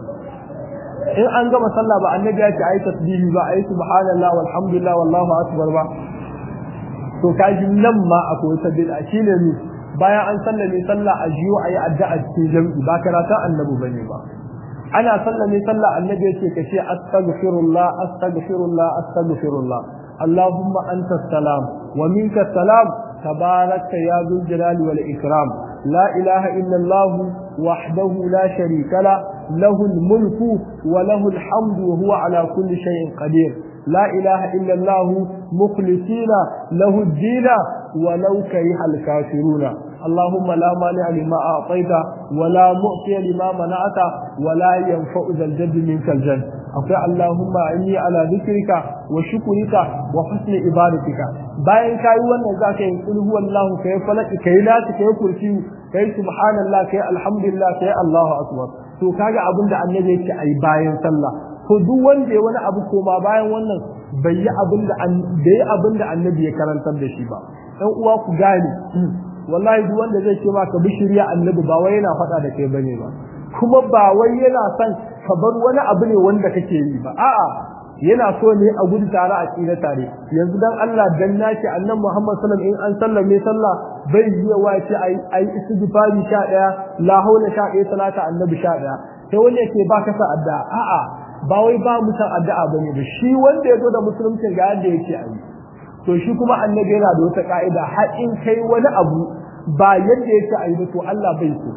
in an gama sallah ba annabi ya ce ayi tasbihi ba ayi subhanallah walhamdulillah wallahu akbar ba to kaji nan ma akwai wata bid'a shine ni bayan an sallame sallah a jiyo ayi addu'a cikin jami'i ba karatun annabi bane ba ana sallame sallah annabi ya ce kace astaghfirullah astaghfirullah astaghfirullah allahumma anta salam wa minka salam tabarakta ya dhul jalali wal ikram la ilaha illa allah wahdahu la sharika la له الملك وله الحمد وهو على كل شيء قدير لا إله إلا الله مخلصين له الدين ولو كره الكافرون اللهم لا مانع لما أعطيت ولا معطي لما منعت ولا ينفع ذا الجد منك الجد أقول اللهم إني على ذكرك وشكرك وحسن عبادتك باين كاي wannan zaka yi kul huwa Allah kai falaki kai lati kai kursi kai subhanallah kai alhamdulillah kai Allahu akbar to kaga abinda annabi yake ai bayan sallah to duk wanda ya wani abu koma bayan wannan bai yi abinda bai yi abinda annabi ya karantar da shi ba dan uwa ku gane wallahi duk wanda zai ce maka bishiriya annabi ba wai yana faɗa da kai bane ba kuma ba wai yana son ka bar wani abu ne wanda kake yi ba a'a yana so ne a gudu tare a tsira tare yanzu dan Allah dan nace annabi Muhammad sallallahu alaihi wasallam in an sallame sallah bai yi wace ai ai istighfari sha daya la haula sha daya salata annabi sha daya sai wanda yake ba ka sa addu'a a'a ba wai ba mu san addu'a bane ba shi wanda yazo da musulunci ga yadda yake ai to shi kuma annabi yana da wata ka'ida har in kai wani abu ba yadda yake ai ba to Allah bai so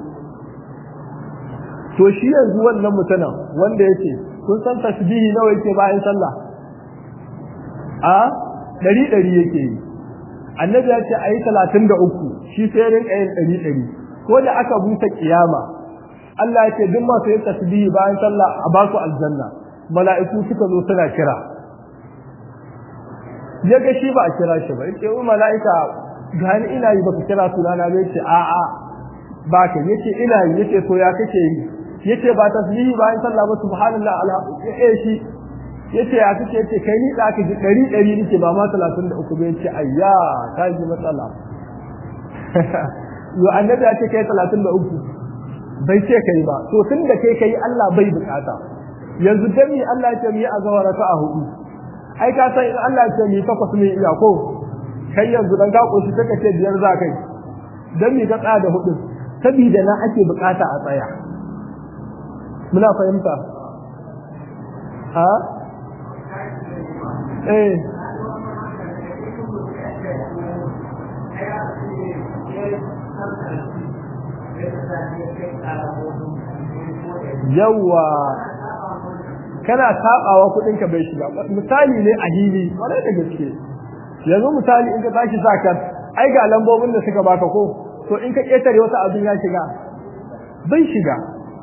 to shi yanzu wannan mutanen wanda yake kun san tasbihi nawa yake bayan sallah a dari dari yake yi annabi ya ce ayi talatin da uku shi sai rin ayin dari dari ko da aka buta kiyama Allah ya ce duk masu yin tasbihi bayan sallah a ba su aljanna mala'iku suka zo suna kira ya ga shi ba a kira shi ba yace o mala'ika gani ina yi baka kira sunana ba yace a a ba ka yace ina yi yace to ya kake yi yace ba tasbihi bayan sallah ba subhanallah alhamdulillah eh shi yace ya kace yace kai ni da ka ji dari dari nake ba ma talatin da uku ba yace ayya ka ji matsala yo annabi ya ce kai talatin da uku bai ce kai ba to tunda kai kai Allah bai bukata yanzu dan mi Allah ya ce mi a zawara ta a hudu ai ka san in Allah ya ce mi takwas ne iya ko kai yanzu dan ka koshi kake ce biyar za kai dan mi ka tsaya da hudu saboda na ake bukata a tsaya muna fahimta ha eh yawa kana sabawa kudin ka bai shiga misali ne a hili kwarai da gaske yanzu misali in ka tashi zakat ai ga lambobin da suka baka ko to in ka ketare wata abin ya shiga bai shiga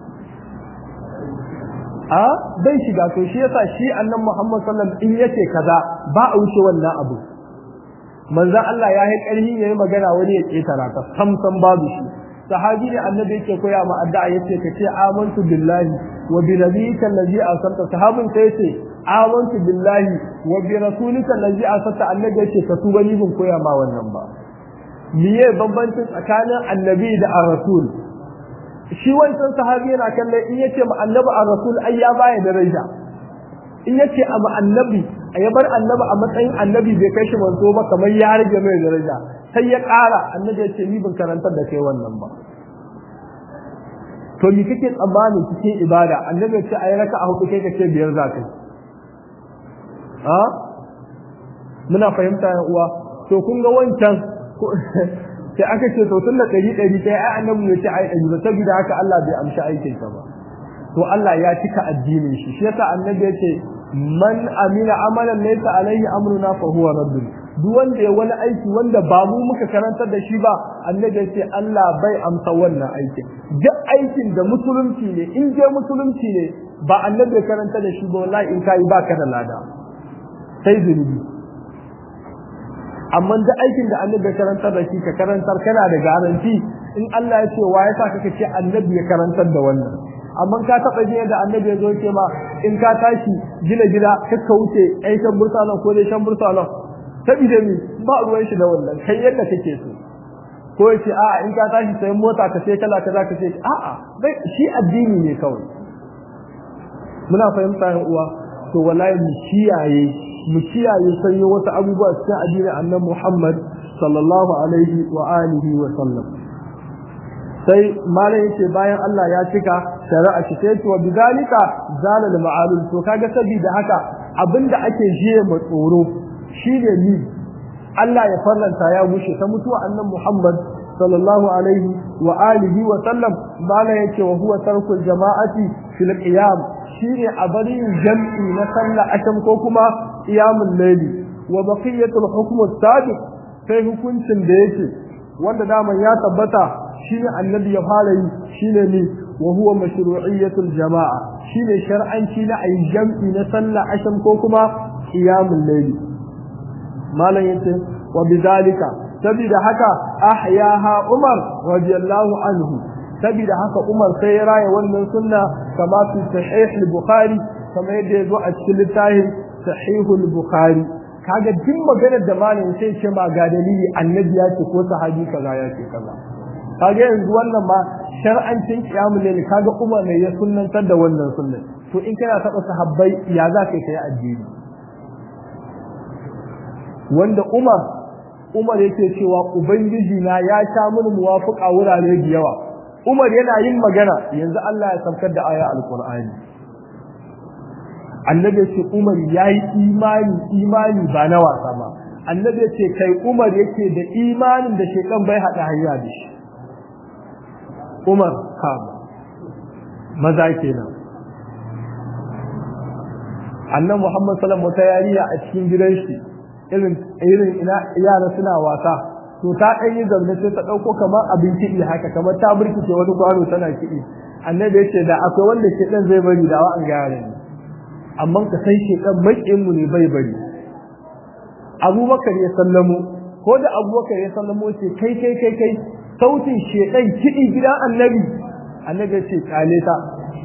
a bai shiga to shi yasa shi annabi Muhammad sallallahu alaihi wasallam in yace kaza ba a wuce wannan abu manzo Allah ya yi ƙarfi yayin magana wani ya ketara ta sam sam babu shi sahabi ne annabi yake koya ma addu'a yace kace amantu billahi wa bi nabiyyika allazi arsalta sahabin sai yace amantu billahi wa bi rasulika allazi arsalta annabi yace ka tuba ni bin koya ma wannan ba miye bambancin tsakanin annabi da ar-rasul shi wancan sahabi yana kalle in yace ma annabi ar-rasul ai ya baya daraja in yace amma annabi ya bar annabi a matsayin annabi bai kai shi manzo ba kamar ya rage mai daraja sai ya ƙara annabi ya ce ni ban karantar da kai wannan ba to ni kake tsammani cikin ibada annabi ya ce ayi raka'a hudu kai kace biyar za kai ha muna fahimta ya uwa to kun ga wancan sai aka ce to tun da ɗari ɗari sai ai annabi ya ce ai ɗari ba saboda haka Allah bai amshi aikin sa ba to Allah ya cika addinin shi shi yasa annabi ya ce man amila amalan laysa alaihi amruna fa huwa raddun duk wanda ya wani aiki wanda ba mu muka karantar da shi ba annabi ya ce Allah bai amsa wannan aikin duk aikin da musulunci ne in je musulunci ne ba annabi ya karanta da shi ba wallahi in kai baka da lada sai zunubi amma duk aikin da annabi ya karantar da shi ka karantar kana da garanti in Allah ya ce wa ya sa kake ce annabi ya karantar da wannan amma ka taba jin da annabi ya zo ce ma in ka tashi gina gida kakka wuce ai shan bursalan ko dai shan bursalan sabida mi ba ruwan shi da wannan kai yadda kake so ko yace a in ka tashi sai mota ka sai kala kaza ka ce a a bai shi addini ne kawai muna fahimta yan uwa to wallahi mu kiyaye mu kiyaye sanyo wasu abubuwa cikin addinin annabi Muhammad sallallahu alaihi wa alihi wa sallam sai malam yace bayan Allah ya cika shari'a shi sai to bidalika zalal ma'alul to kaga sabida haka abinda ake jiye mu tsoro shine ni Allah ya farlanta ya mushe ta mutuwa annabi Muhammad sallallahu alaihi wa alihi wa sallam malam yace wa huwa tarkul jama'ati fil qiyam shine abarin jam'i na sallah asham ko kuma qiyamul layli wa baqiyatul hukm as-sabiq sai hukuncin da yake wanda daman ya tabbata shine annabi ya fara yi shine ne wa huwa mashru'iyyatul jama'a shine shar'anci na ayi jam'i na sallah asham ko kuma qiyamul layl malan yace wa bidalika sabida haka ahyaha umar radiyallahu anhu sabida haka umar sai ya raya wannan sunna kama fi sahih al-bukhari kama yadda yazo a cikin littafin sahih al-bukhari kaga duk maganar da malamin sai ce ma ga dalili annabi ya ce ko sahabi kaza ya ce kaza kaga yanzu wannan ma shar'ancin qiyamul layl kaga Umar ne ya sunnantar da wannan sunnan to in kana taba sahabbai ya za ka kai addini wanda Umar Umar yake cewa ubangiji na ya sha mini muwafiqa wurare da yawa Umar yana yin magana yanzu Allah ya saukar da aya alqur'ani annabi ya ce Umar yayi imani imani ba na wasa ba annabi ya ce kai Umar yake da imanin da shekan bai hada hayya da shi Umar kama maza kenan annabi Muhammad sallallahu alaihi wasallam yariya a cikin gidan shi irin irin ina yara suna wasa to ta dan yi zaune sai ta dauko kamar abin kidi haka kamar ta burkice wani kwano tana kidi annabi ya ce da akwai wanda ke dan zai bari da wa'an ga yaran amma ka sai shi dan makin mu ne bai bari Abubakar ya sallamo ko da Abubakar ya sallamo ce kai kai kai kai sautin shedan kidi gidan annabi annabi ya ce kale ta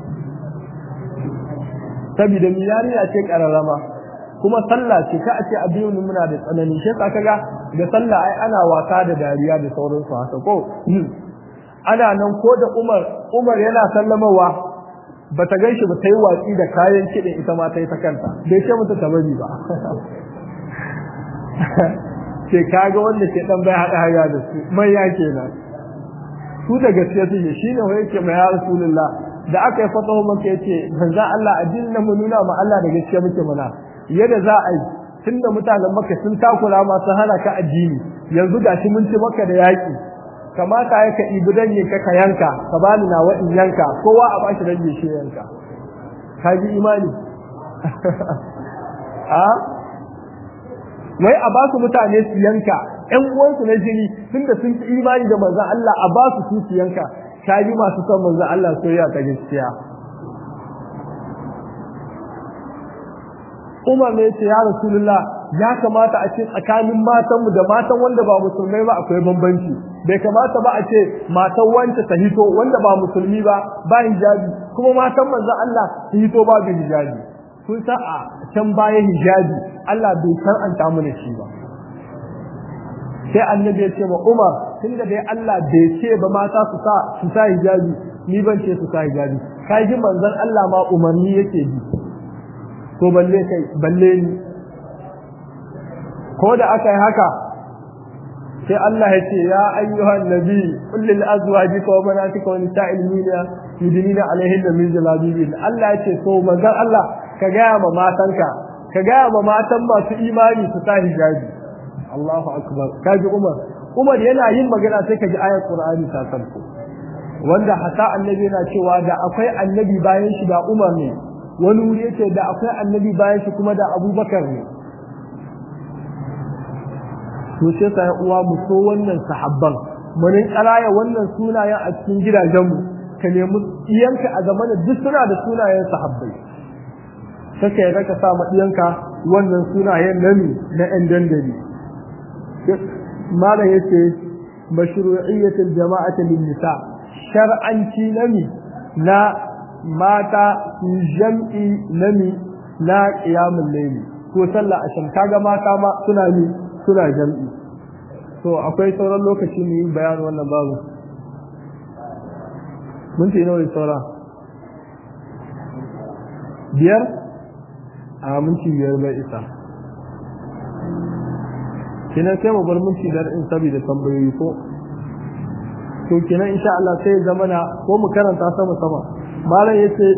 saboda miyari ya ce kararama kuma sallah ce ka a ce abiyun muna da tsanani shi ka kaga da sallah ai ana wasa da dariya da sauransu haka ko ana nan ko da Umar Umar yana sallamawa bata ganshi ba ta yi watsi da kayan kidin ita ma ta yi ta kanta bai ce mata ta bari ba ce kaga wanda ke dan bai hada haga da su mai ya kenan su da gaskiya su ne shine wai yake mai ya rasulullah da aka yi fatahu maka yace manzo Allah addinin mu nuna ma Allah da gaskiya muke muna yadda za a yi tunda mutanen maka sun takura ma sun hana ka addini yanzu gashi mun ci maka da yaki kamata ya ka ibi danye ka ka yanka ka bani na wadin yanka kowa a bashi danye shi yanka ka ji imani a wai a ba su mutane su yanka ƴan uwansu na jini tunda sun ci imani da manzon Allah a ba su su yanka ka ji masu son manzon Allah soyayya ta gaskiya Umar ne ce ya Rasulullah ya kamata a ce tsakanin matanmu da matan wanda ba musulmai ba akwai bambanci bai kamata ba a ce matan wanda ta hito wanda ba musulmi ba ba hijabi kuma matan manzo Allah ta hito ba da hijabi kun sa a can baya hijabi Allah bai san an ta mu da shi ba sai annabi ya ce wa Umar tunda dai Allah bai ce ba mata su sa su sa hijabi ni ban ce su sa hijabi kai ji manzon Allah ma umarni yake bi to balle kai balle ni ko da aka yi haka sai Allah ya ce ya ayyuhan nabi qul lil azwajika wa banatika wa nisa'il mu'minina yudnina alaihinna min jalabibihin Allah ya ce to manzon Allah ka ga ma matanka ka ga ma matan masu imani su sa hijabi Allahu akbar kaji Umar Umar yana yin magana sai kaji ayar Qur'ani ta sauko wanda hata annabi yana cewa da akwai annabi bayan shi da Umar ne wani wuri yace da akwai annabi bayan shi kuma da Abubakar ne to sai sai uwa mu so wannan sahabban mun karaya wannan sunayen a cikin gidajenmu ka nemi iyanka a game da duk suna da sunayen sahabbai sake ya ka sa madiyanka wannan sunayen nami na ɗan dandali malam yace mashru'iyyatul jama'ati lin nisa shar'anci nami na mata su jam'i nami na qiyamul layli ko sallah asham kaga mata ma suna ni suna jam'i to akwai sauran lokaci ne bayanin wannan babu mun ce nawa saura biyar a mun ci biyar bai isa kina sai mu bar minti dar in saboda tambayoyi ko to kina insha Allah sai zamana ko mu karanta sama sama malam yace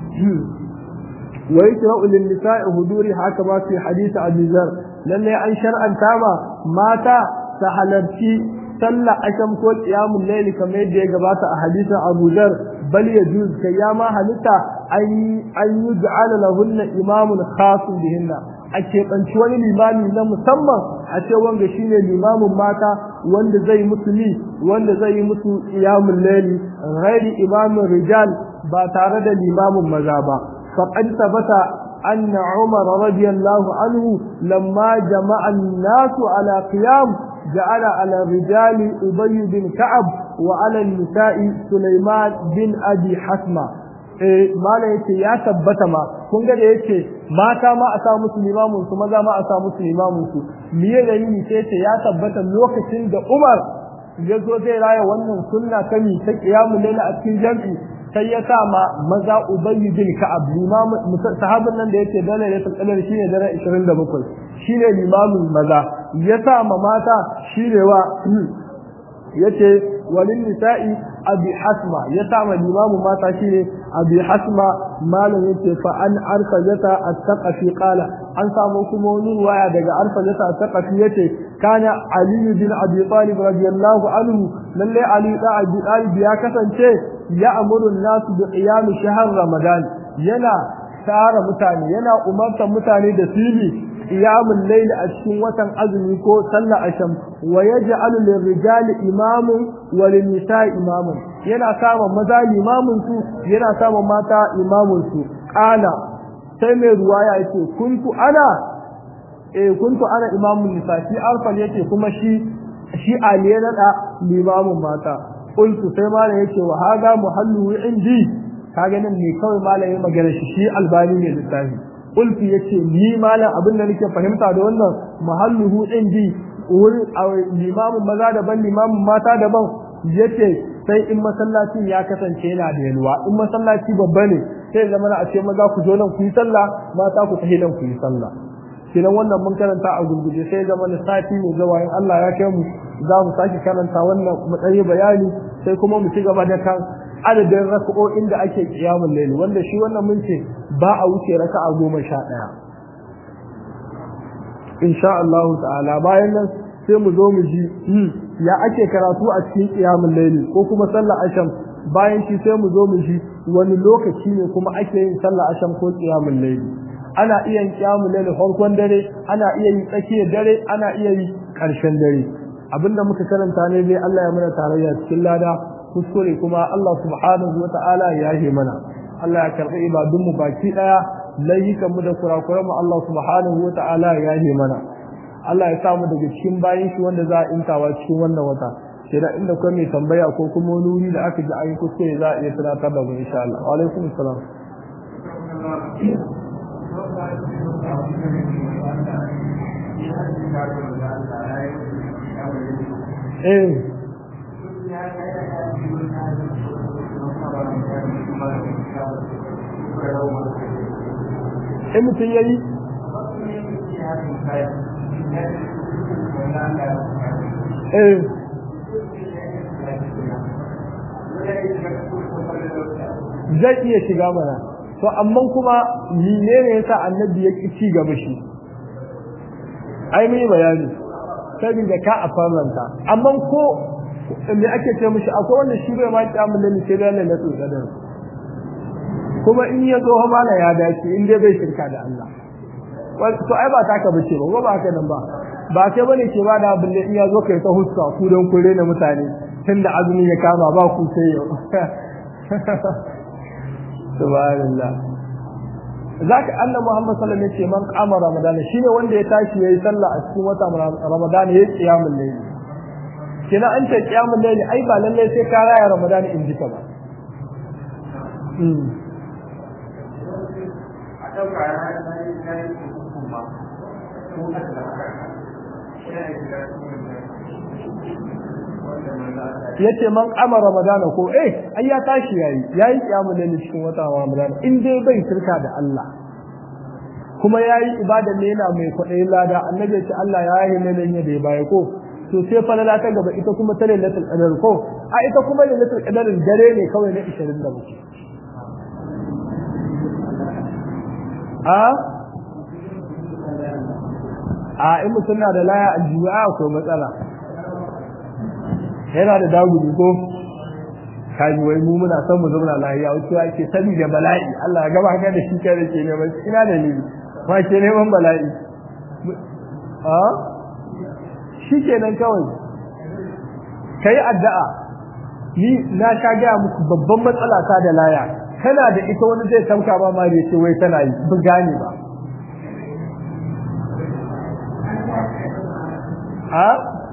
wa yakra'u lin nisa'i huduri haka ba fi hadisi Abi Zar lalle an shar'anta ma mata ta halarci sallah asham ko qiyamul layl kamar yadda ya gabata a hadisin Abu Zar bal yajuz kayama halitta an an yuj'ala lahunna imamun khasun bihinna a keɓanci wani limami na musamman a ce wanda shine limamin mata wanda zai musu ni wanda zai yi musu qiyamul layli ghairi imamin rijal ba tare da limamin maza ba faqad sabata anna umar radiyallahu anhu lamma jama'a an-nas ala qiyam ja'ala ala rijali ubay bin ka'ab wa ala an-nisa'i sulaiman bin abi hasma eh mala yace ya tabbata ma kun ga da yace mata ma a sa musu limamin su maza ma a sa musu limamin su miye da ni sai yace ya tabbata lokacin da Umar ya zo zai raya wannan sunna ta mi ta qiyamul layl a cikin jami'i sai ya sa ma maza Ubay bin Ka'ab limamin sahabin nan da yake dole ne tsallar shine dare ishirin da bakwai shine limamin maza ya sa ma mata shine wa yace walin nisa'i abi hasma ya sa ma limamin mata shine abi hasma malam yace fa an arfajata at-taqafi qala an samu kuma wani waya daga arfajata at-taqafi yace kana ali bin abi talib radiyallahu anhu lalle ali da abi talib ya kasance ya amuru an-nas bi qiyam shahr ramadan yana tsara mutane yana umartar mutane da sili qiyamul layl a cikin watan azumi ko sallar asham wa yaj'alu lirrijali imamun wa lin-nisa'i imamun yana kama maza limamin su yana kama mata imamin su kana sai mai ruwaya yake kuntu ana eh kuntu ana imamun nisa shi arfal yake kuma shi shi aliyana da limamin mata qultu sai malam yake wa hada muhallu indi kaga nan ne kawai malamin magana shi shi albani ne lissafi qultu yace ni malam abin da nake fahimta da wannan muhalluhu indi wurin limamin maza daban limamin mata daban yace sai in masallacin ya kasance yana da yalwa in masallaci babba ne sai zama a ce maza ku zo nan ku yi sallah mata ku tafi nan ku yi sallah kidan wannan mun karanta a gurguje sai zama na sati ne zuwa in Allah ya kai mu za mu saki karanta wannan mu tsaye bayani sai kuma mu ci gaba da kan adadin raka'o'in da ake qiyamul layl wanda shi wannan mun ce ba a wuce raka'a goma sha ɗaya insha Allah ta'ala bayan nan sai mu zo mu ji ya ake karatu a cikin qiyamul layl ko kuma sallar asham bayan shi sai mu zo mu ji wani lokaci ne kuma ake yin sallar asham ko qiyamul layl ana iya yin qiyamul layl farkon dare ana iya yin tsakiyar dare ana iya yi karshen dare abinda muka karanta ne dai Allah ya mana tarayya cikin lada kuskure kuma Allah subhanahu wata'ala ya yi mana Allah ya karbi ibadun mu baki daya layyikan mu da kurakuran mu Allah subhanahu wata'ala ya yi mana Allah ya samu daga cikin bayin shi wanda za a intawa cikin wannan wata sai da inda kuma mai tambaya ko kuma wani wuri da aka ji ayi kuskure za a iya tunatar da mu insha Allah wa alaikum assalam eh in mutum ya yi eh zai iya shiga mana to amma kuma ne ne yasa annabi ya ki ci gaba shi ai mai bayani saboda ka a farlanta amma ko me ake ce mishi akwai wanda shi bai ma kyamun da nake da lalle na tsadar kuma in ya zo mala ya dace in dai bai shirka da Allah to ai ba taka bace ba ba haka nan ba ba kai bane ke ba da bulle in ya zo kai ta huska ku dan kure na mutane tunda azumi ya kama ba ku sai yau subhanallah zaka annabi Muhammad sallallahu alaihi wasallam yace man qama ramadan shine wanda ya tashi yayi sallah a cikin wata ramadan yayi qiyamul layl kina an ce qiyamul layl ai ba lalle sai ka raya ramadan in ji ka ba mm a dauka yace man qama ramadan ko eh ai ya tashi yayi yayi qiyamul layl cikin wata ramadan in dai bai shirka da Allah kuma yayi ibada ne yana mai kwaɗayin lada annabi ya ce Allah ya yi ne ne da ya baya ko to sai falala ta gaba ita kuma ta lailatul qadar ko a ita kuma lailatul qadar dare ne kawai na ishirin da bakwai a a in mutum na da laya aljiwa ko matsala yana da dagudi ko kaji wai mu muna son mu zauna lafiya wato ake sani da bala'i Allah ya gaba ka da shi kai da ke ne ba ina da ni ba ke neman bala'i a shi kenan kawai kai addu'a ni na sha ga muku babban matsala ta da laya kana da ita wani zai tamka ba ma yace wai tana yi bu gane ba a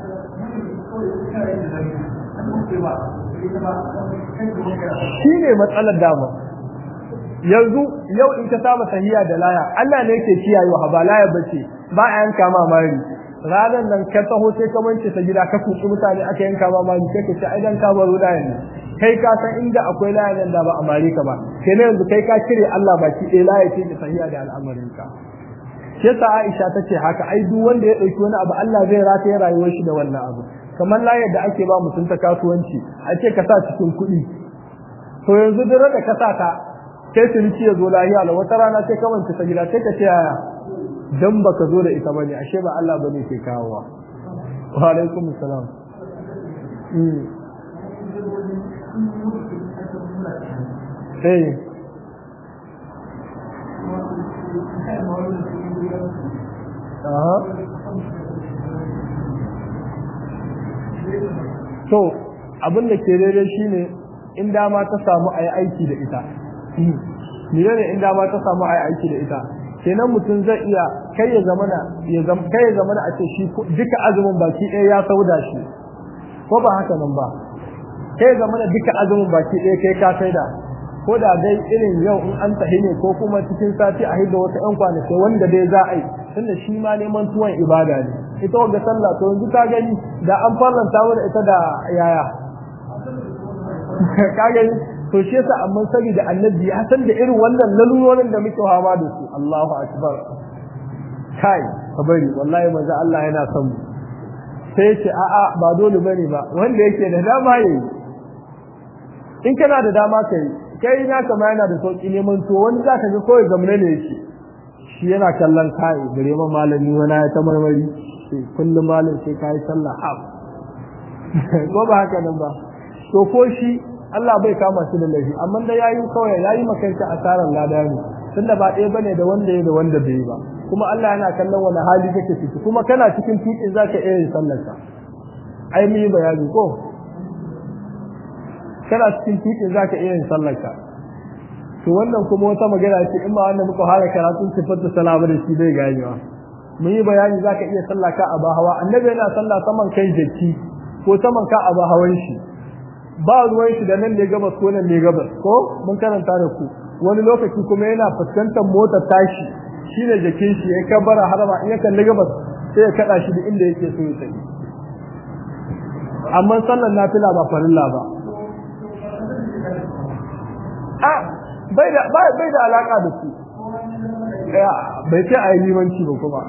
shi ne matsalar dama yanzu yau in ka saba sahiya da laya Allah ne yake kiyayewa ba laya bace ba a yanka ma mari ranar nan ka taho sai ka mance ta gida ka kuci mutane aka yanka ma mari sai ka ce ai dan ka baro laya ne kai ka san inda akwai laya nan da ba a mari ka ba sai ne yanzu kai ka cire Allah baki ɗaya laya ce ta sahiya da al'amarin ka sai ta Aisha tace haka ai duk wanda ya dauki wani abu Allah zai rataye rayuwar shi da wannan abu kamar layar da ake ba mutum ta kasuwanci a ce ka sa cikin kuɗi to yanzu duk da ka sa ta sai ciniki ya zo lahiya la wata rana sai ka manta ta gida sai ka ce yaya dan baka zo da ita bane ashe ba Allah bane ke kawowa wa alaikum assalam mm eh aha to abin da ke daidai shine in dama ta samu ayi aiki da ita ni ne in dama ta samu ayi aiki da ita kenan mutum zai iya kai ya zamana ya zama kai ya zamana a ce shi duka azumin baki ɗaya ya sauda shi ko ba haka nan ba kai ya zamana duka azumin baki ɗaya kai ka saida ko da dai irin yau in an tahi ne ko kuma cikin sati a hidda wata ƴan kwanaki wanda dai za a yi tunda shi ma neman tuwon ibada ne ita wanda sallah to yanzu ka gani da an farlanta wa ita da yaya ka gani to shi yasa amma saboda annabi ya san da irin wannan lalurorin da muke fama da su Allahu akbar kai kabari wallahi manzo Allah yana son mu sai ce a a ba dole bane ba wanda yake da dama yayi in kana da dama kai kai na kama yana da sauki neman to wani zaka ga koyi gamne ne yake shi yana kallon kai gare ma malami wani ya ta marmari sai kullum malam sai kai sallah ha ko ba haka nan ba to ko shi Allah bai kama shi da laifi amma da yayi kawai yayi makanta asaran lada ne tunda ba ɗaya bane da wanda yayi da wanda bai ba kuma Allah yana kallon wani hali kake ciki kuma kana cikin tukin zaka iya yin sallar ka ai mu yi bayani ko kana cikin tukin zaka iya yin sallar ka to to wannan kuma wata magana ce in ba wanda muka fara karatun sifatu salama da shi bai ganewa mun yi bayani zaka iya sallah ka aba hawa annabi yana sallah saman kai jaki ko saman ka aba hawan shi ba ruwan shi da nan ne gabas ko nan ne gabas ko mun karanta da ku wani lokaci kuma yana fuskantar motar tashi shine jakin shi ya kabara harama in ya kalli gabas sai ya kada shi da inda yake so ya tafi amma sallar nafila ba farilla ba a bai da bai da alaka da su bai ce a yi limanci ba kuma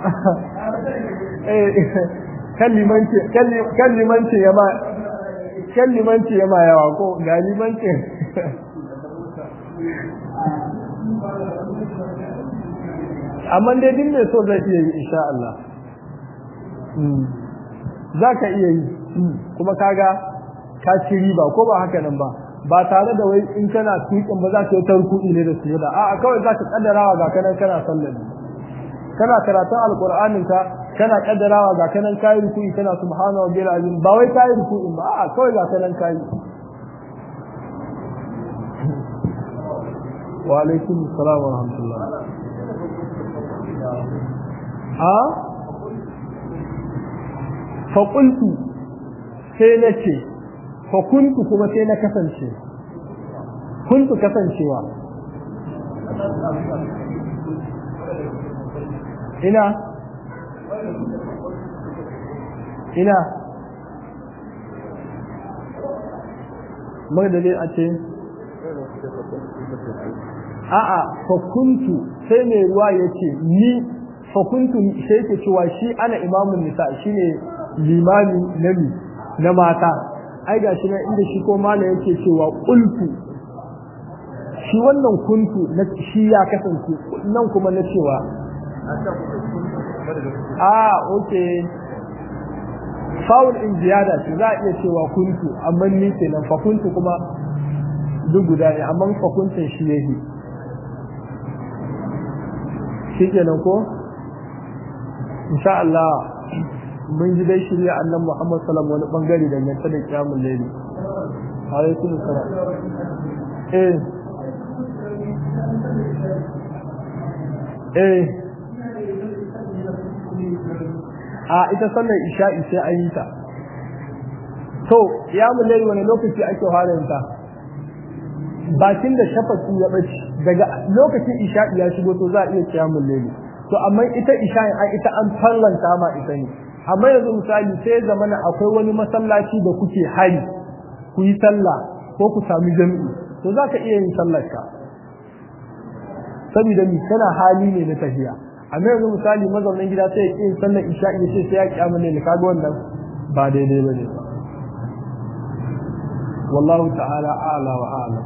kan limanci kan limanci ya ma kan limanci ya ma yawa ko ga limanci amma dai din ne so zai iya yi insha Allah za ka iya yi kuma kaga ka ci riba ko ba haka nan ba ba tare da wai in kana tukin ba za ka yi tarkuɗi ne da su da a'a kawai za ka kaddarawa ga kanan kana sallar kana karatun alqur'anin ka kana kaddarawa ga kanan kai ruku'i kana subhanahu wa ta'ala ba wai kai ruku'i ba a'a kawai ga kanan kai wa alaikum assalam wa rahmatullah ha fa qultu sai nace fa kuntu kuma sai na kasance kuntu kasancewa ina ina magdalin a ce a'a fa kuntu sai mai ruwa yace ni fa kuntu sai yake cewa shi ana imamun nisa shine limami nabi na mata ai gashi nan inda shi ko mala yake cewa qultu shi wannan kuntu na shi ya kasance nan kuma na cewa ah okay faul in ziyada shi za a iya cewa kuntu amma ni kenan fa kuntu kuma duk guda ne amma fa kuntun shi yake shi kenan ko insha Allah mun ji dai shirya annabi Muhammad sallallahu alaihi wasallam wani bangare da yanta da kiyamul layli alaikum salam eh eh a ita sallar isha'i sai an yi ta to kiyamul layli wani lokaci ake fara ta bakin da shafaqi ya bace daga lokacin isha'i ya shigo to za a iya kiyamul layli to amma ita isha'in ai ita an fallanta ma ita ne amma yanzu misali sai zamana akwai wani masallaci da kuke hari ku yi sallah ko ku sami jami'i to zaka iya yin sallar ka saboda ni kana hali ne na tafiya amma yanzu misali mazaunin gida sai ya yin sallar isha'i sai sai ya kiyama ne kaga wannan ba daidai bane wallahu ta'ala a'la wa a'lam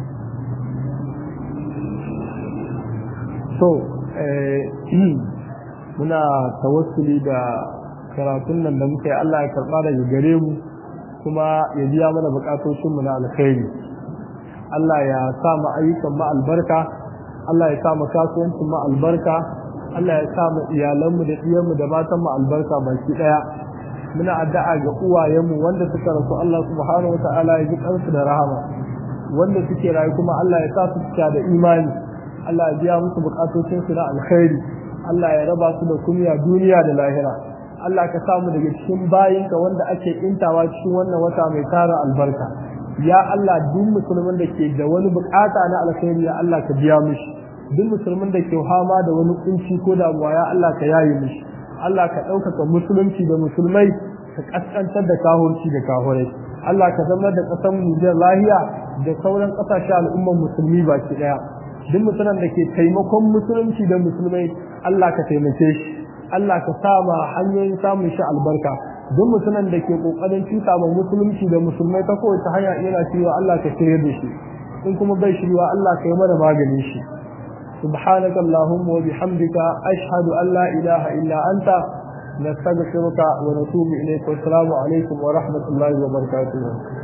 so eh muna tawassuli da karatun nan da muka yi Allah ya karɓa daga gare mu kuma ya biya mana bukatocin mu na alkhairi Allah ya sa mu ayyukan mu albarka Allah ya sa mu kasuwancin mu albarka Allah ya sa mu iyalan mu da iyan mu da matan mu albarka baki daya muna addu'a ga uwayen mu wanda suka rasu Allah subhanahu wataala ya ji kansu da rahama wanda suke rayu kuma Allah ya sa su cika da imani Allah ya biya musu bukatocin su na alkhairi Allah ya raba su da kunya duniya da lahira Allah ka samu daga cikin bayinka wanda ake intawa cikin wannan wata mai tara albarka ya Allah duk musulmin da ke da wani bukata na alkhairi ya Allah ka biya mishi duk musulmin da ke fama da wani kunci ko damuwa ya Allah ka yaye mishi Allah ka ɗaukaka musulunci da musulmai ka kaskantar da kahurci da kahurai Allah ka zama da ƙasar Nijar lahiya da sauran ƙasashe al'ummar musulmi baki ɗaya duk mutumin da ke taimakon musulunci da musulmai Allah ka taimake shi Allah ka sama hanyoyin samun shi albarka duk mutumin da ke kokarin cuta ma musulunci da musulmai ta kowace hanya yana cewa Allah ka shirye da shi in kuma bai shirwa Allah ka yi mana maganin shi subhanaka allahumma wa bihamdika ashhadu an la ilaha illa anta nastaghfiruka wa natubu ilayk wa assalamu alaikum wa rahmatullahi wa barakatuh